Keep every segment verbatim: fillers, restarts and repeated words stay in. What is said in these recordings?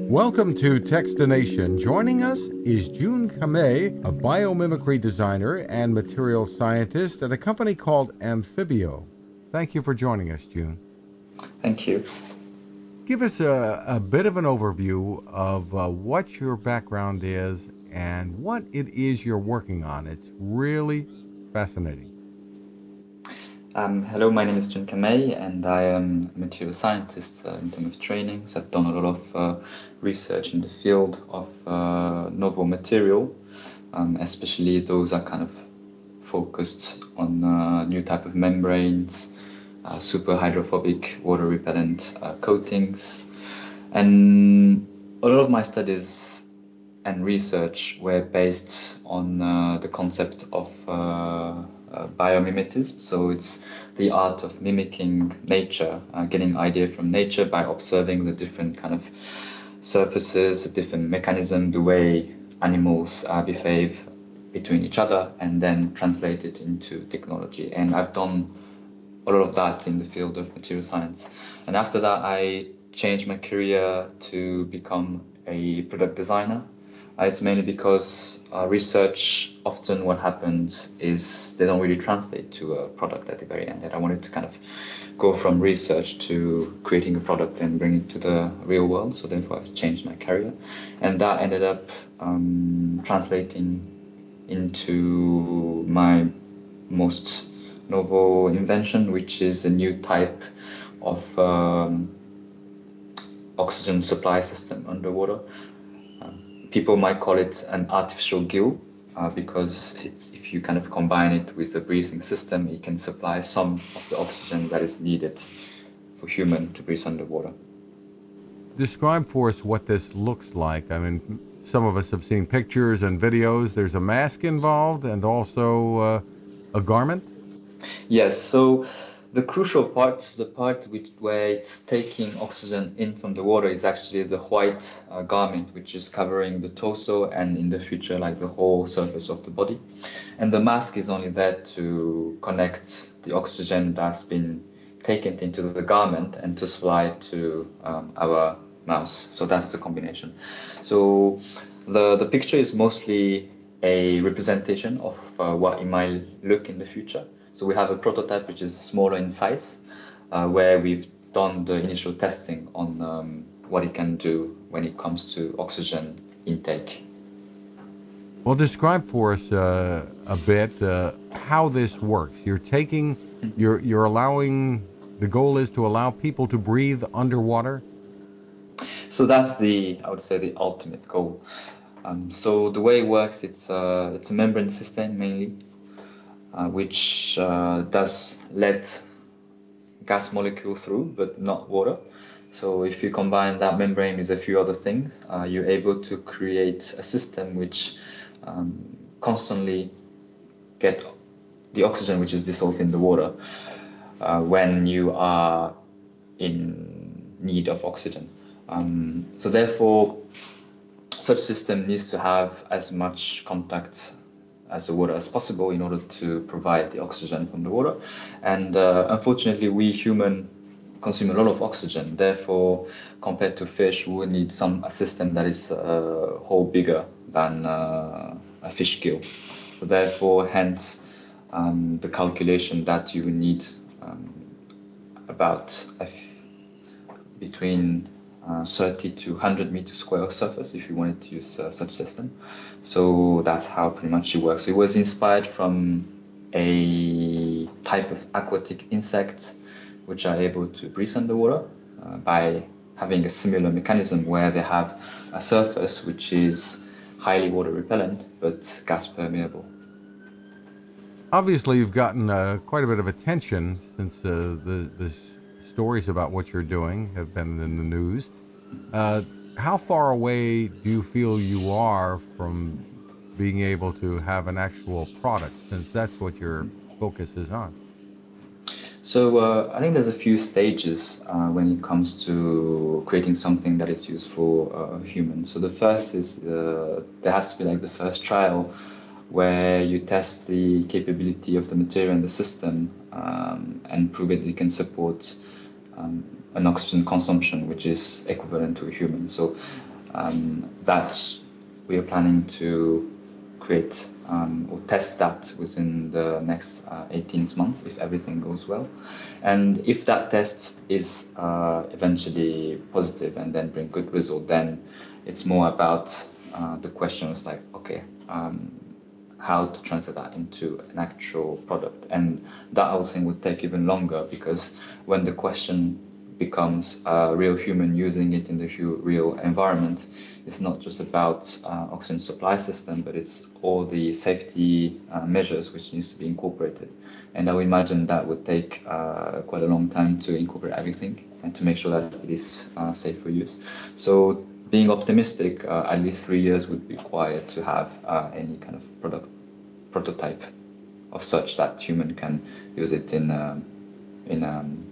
Welcome to Techstination. Joining us is June Kamei, a biomimicry designer and material scientist at a company called Amphibio. Thank you for joining us, June. Thank you. Give us a, a bit of an overview of uh, what your background is and what it is you're working on. It's really fascinating. Um, hello, my name is Jun Kamei, and I am a material scientist uh, in terms of training. So I've done a lot of uh, research in the field of uh, novel material, um, especially those are kind of focused on uh, new type of membranes, uh, super hydrophobic, water repellent uh, coatings, and a lot of my studies and research were based on uh, the concept of uh, uh, biomimetism. So it's the art of mimicking nature, uh, getting idea from nature by observing the different kind of surfaces, different mechanism, the way animals uh, behave between each other, and then translate it into technology. And I've done a lot of that in the field of material science. And after that, I changed my career to become a product designer. Uh, it's mainly because uh, research, often what happens is they don't really translate to a product at the very end. And I wanted to kind of go from research to creating a product and bring it to the real world. So therefore I changed my career. And that ended up um, translating into my most novel invention, which is a new type of um, oxygen supply system underwater. Um, people might call it an artificial gill uh, because it's, if you kind of combine it with a breathing system, it can supply some of the oxygen that is needed for human to breathe underwater. Describe for us what this looks like. I mean, some of us have seen pictures and videos. There's a mask involved and also uh, a garment. Yes, so the crucial part, the part which, where it's taking oxygen in from the water, is actually the white uh, garment, which is covering the torso and in the future, like the whole surface of the body. And the mask is only there to connect the oxygen that's been taken into the garment and to supply it to um, our mouth. So that's the combination. So the the picture is mostly a representation of uh, what it might look in the future. So we have a prototype which is smaller in size, uh, where we've done the initial testing on um, what it can do when it comes to oxygen intake. Well, describe for us uh, a bit uh, how this works. You're taking, you're you're allowing. The goal is to allow people to breathe underwater. So that's the, I would say, the ultimate goal. Um, so the way it works, it's uh, it's a membrane system mainly, uh, which uh, does let gas molecule through, but not water. So if you combine that membrane with a few other things, uh, you're able to create a system which um, constantly get the oxygen which is dissolved in the water uh, when you are in need of oxygen. Um, so therefore, such system needs to have as much contact as the water as possible in order to provide the oxygen from the water. And uh, unfortunately, we human consume a lot of oxygen. Therefore, compared to fish, we would need some a system that is a whole bigger than uh, a fish gill. So therefore, hence um, the calculation that you would need um, about a f- between uh, thirty to one hundred meters square of surface if you wanted to use uh, such system. So that's how pretty much it works. It was inspired from a type of aquatic insect which are able to breathe underwater uh, by having a similar mechanism where they have a surface which is highly water repellent but gas permeable. Obviously, you've gotten uh, quite a bit of attention since uh, the the s- stories about what you're doing have been in the news. Uh, how far away do you feel you are from being able to have an actual product, since that's what your focus is on? So uh, I think there's a few stages uh, when it comes to creating something that is useful for uh, humans. So the first is uh, there has to be like the first trial where you test the capability of the material in the system um, and prove it, it can support um, an oxygen consumption which is equivalent to a human. So Um, that we are planning to create um, or test that within the next uh, eighteen months if everything goes well. And if that test is uh, eventually positive and then bring good result, then it's more about uh, the question is like, okay, um, how to translate that into an actual product. And that I think would take even longer, because when the question becomes a real human using it in the real environment, it's not just about uh, oxygen supply system, but it's all the safety uh, measures which needs to be incorporated. And I would imagine that would take uh, quite a long time to incorporate everything and to make sure that it is uh, safe for use. So being optimistic, uh, at least three years would be required to have uh, any kind of product prototype of such that human can use it in um, in um,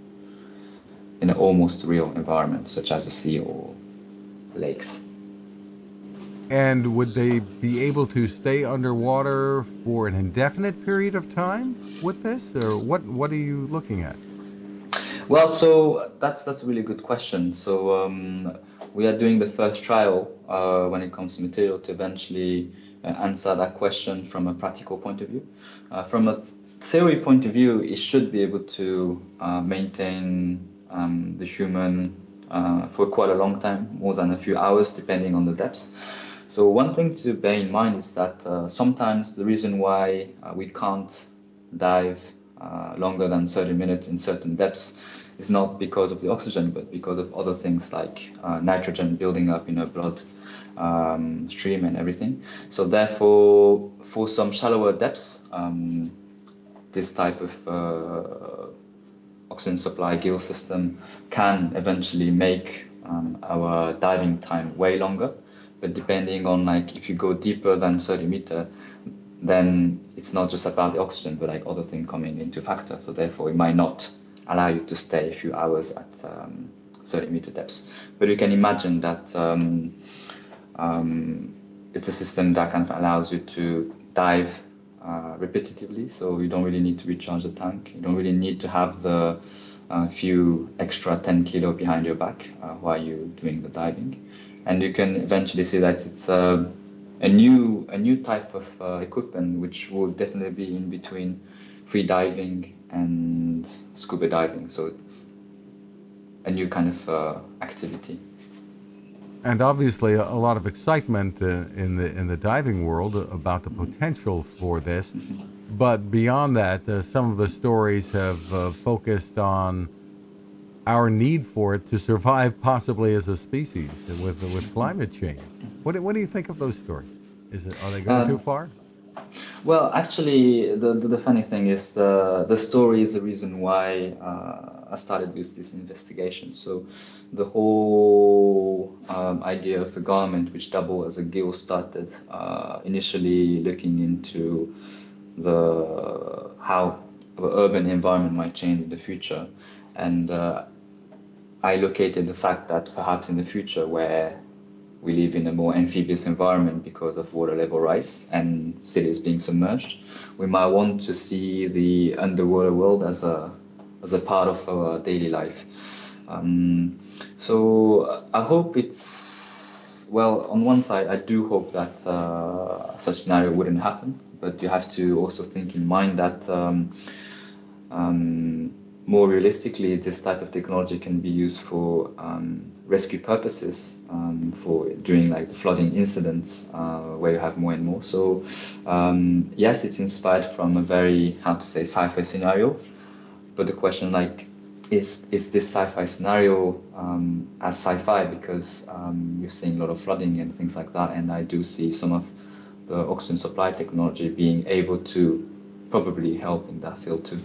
in an almost real environment, such as a sea or lakes. And would they be able to stay underwater for an indefinite period of time with this, or what? What are you looking at? Well, so that's that's a really good question. So um, we are doing the first trial uh, when it comes to material to eventually uh, answer that question from a practical point of view. Uh, from a theory point of view, it should be able to uh, maintain um, the human uh, for quite a long time, more than a few hours, depending on the depths. So one thing to bear in mind is that uh, sometimes the reason why uh, we can't dive uh, longer than thirty minutes in certain depths is not because of the oxygen, but because of other things like uh, nitrogen building up in our blood um, stream and everything. So therefore, for some shallower depths, um, this type of uh, oxygen supply gill system can eventually make um, our diving time way longer. But depending on, like, if you go deeper than thirty meter, then it's not just about the oxygen, but like other things coming into factor. So therefore, it might not allow you to stay a few hours at um, thirty meter depths. But you can imagine that um, um, it's a system that kind of allows you to dive uh, repetitively. So you don't really need to recharge the tank. You don't really need to have the uh, few extra ten kilo behind your back uh, while you're doing the diving. And you can eventually see that it's uh, a new a new type of uh, equipment which will definitely be in between free diving and scuba diving. So a new kind of uh, activity. And obviously, a, a lot of excitement uh, in the in the diving world about the potential for this. But beyond that, uh, some of the stories have uh, focused on our need for it to survive, possibly as a species, with with climate change. What do- what do you think of those stories? Is it are they going too Um, far? Well, actually, the, the, the funny thing is the the story is the reason why uh, I started with this investigation. So the whole um, idea of a garment which double as a gill started uh, initially looking into the how the urban environment might change in the future, and uh, I located the fact that perhaps in the future where we live in a more amphibious environment because of water level rise and cities being submerged, we might want to see the underwater world as a as a part of our daily life. Um, so I hope it's well. On one side, I do hope that uh, such scenario wouldn't happen, but you have to also think in mind that. Um, um, more realistically, this type of technology can be used for um, rescue purposes, um, for during like the flooding incidents uh, where you have more and more. So um, yes, it's inspired from a very how to say sci-fi scenario, but the question like is is this sci-fi scenario um, as sci-fi because um, you're seeing a lot of flooding and things like that, and I do see some of the oxygen supply technology being able to probably help in that field too.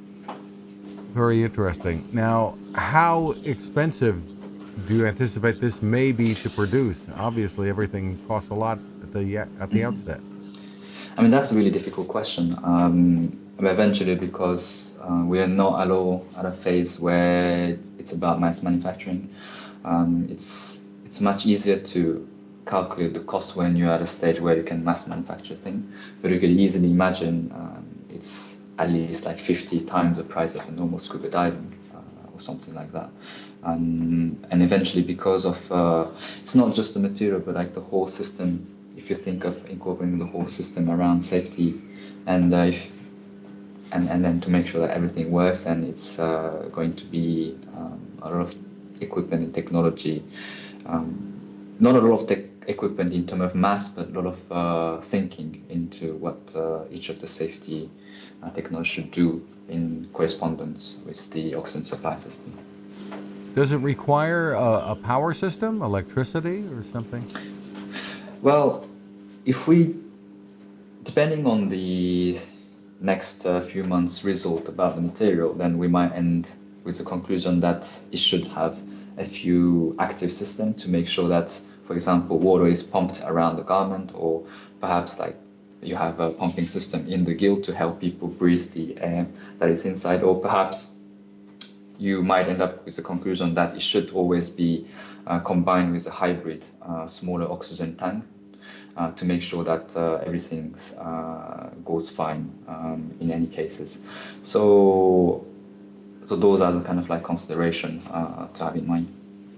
Very interesting. Now, how expensive do you anticipate this may be to produce? Obviously, everything costs a lot at the at the outset. I mean, that's a really difficult question. Um, eventually, because uh, we are not at all at a phase where it's about mass manufacturing. Um, it's it's much easier to calculate the cost when you're at a stage where you can mass manufacture things. But you can easily imagine um, it's at least like fifty times the price of a normal scuba diving uh, or something like that. Um, and eventually, because of uh, it's not just the material, but like the whole system. If you think of incorporating the whole system around safety, and uh, if, and and then to make sure that everything works, and it's uh, going to be um, a lot of equipment and technology. Um, not a lot of tech equipment in terms of mass, but a lot of uh, thinking into what uh, each of the safety uh, technology should do in correspondence with the oxygen supply system. Does it require a, a power system, electricity, or something? Well, if we, depending on the next uh, few months' result about the material, then we might end with the conclusion that it should have a few active systems to make sure that, for example, water is pumped around the garment, or perhaps like you have a pumping system in the gill to help people breathe the air that is inside, or perhaps you might end up with the conclusion that it should always be uh, combined with a hybrid uh, smaller oxygen tank uh, to make sure that uh, everything uh, goes fine um, in any cases. So, so those are the kind of like consideration uh, to have in mind.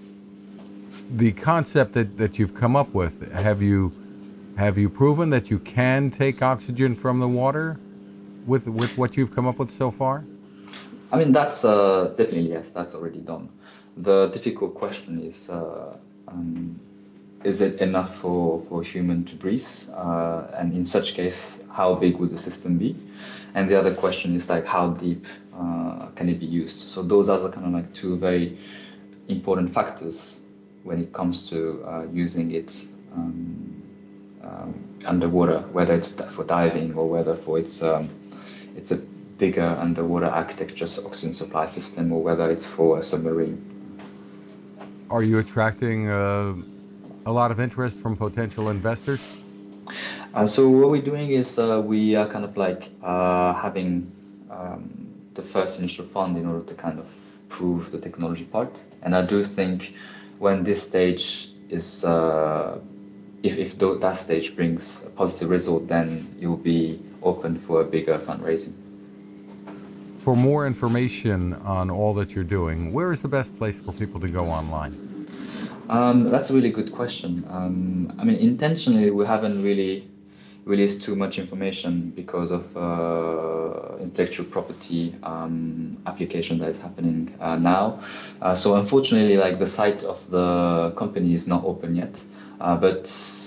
The concept that, that you've come up with, have you have you proven that you can take oxygen from the water with with what you've come up with so far? I mean, that's uh, definitely, yes, that's already done. The difficult question is, uh, um, is it enough for, for a human to breathe? Uh, and in such case, how big would the system be? And the other question is like, how deep uh, can it be used? So those are the kind of like two very important factors when it comes to uh, using it um, um, underwater, whether it's for diving or whether for its um, it's a bigger underwater architecture oxygen supply system, or whether it's for a submarine. Are you attracting uh, a lot of interest from potential investors? Uh, so what we're doing is uh, we are kind of like uh, having um, the first initial fund in order to kind of prove the technology part. And I do think when this stage is, uh, if, if th- that stage brings a positive result, then you'll be open for a bigger fundraising. For more information on all that you're doing, where is the best place for people to go online? Um, that's a really good question. Um, I mean, intentionally, we haven't really released too much information because of uh, intellectual property um, application that is happening uh, now. Uh, so unfortunately, like the site of the company is not open yet. Uh, but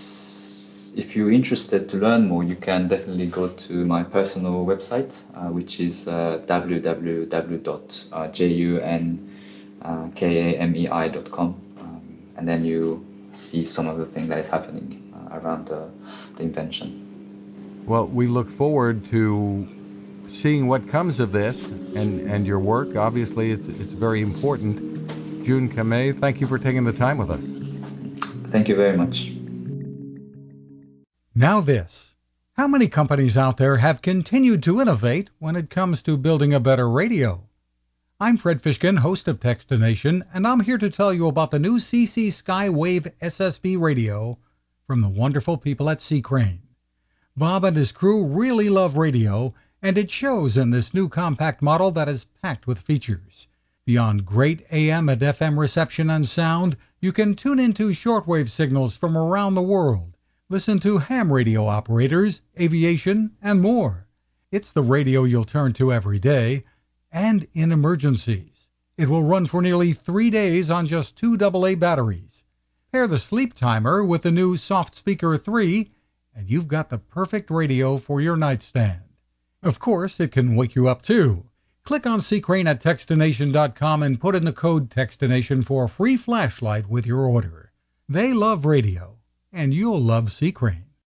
if you're interested to learn more, you can definitely go to my personal website, uh, which is uh, w w w dot junkamei dot com. And then you see some of the things that is happening uh, around the, the invention. Well, we look forward to seeing what comes of this and, and your work. Obviously, it's it's very important. Jun Kamei, thank you for taking the time with us. Thank you very much. Now this. How many companies out there have continued to innovate when it comes to building a better radio? I'm Fred Fishkin, host of Techstination, and I'm here to tell you about the new C C Skywave S S B radio from the wonderful people at C. Crane. Bob and his crew really love radio, and it shows in this new compact model that is packed with features. Beyond great A M and F M reception and sound, you can tune into shortwave signals from around the world, listen to ham radio operators, aviation, and more. It's the radio you'll turn to every day, and in emergencies. It will run for nearly three days on just two double A batteries. Pair the sleep timer with the new Soft Speaker three, and you've got the perfect radio for your nightstand. Of course, it can wake you up too. Click on C. Crane at Techstination dot com and put in the code Techstination for a free flashlight with your order. They love radio, and you'll love C. Crane.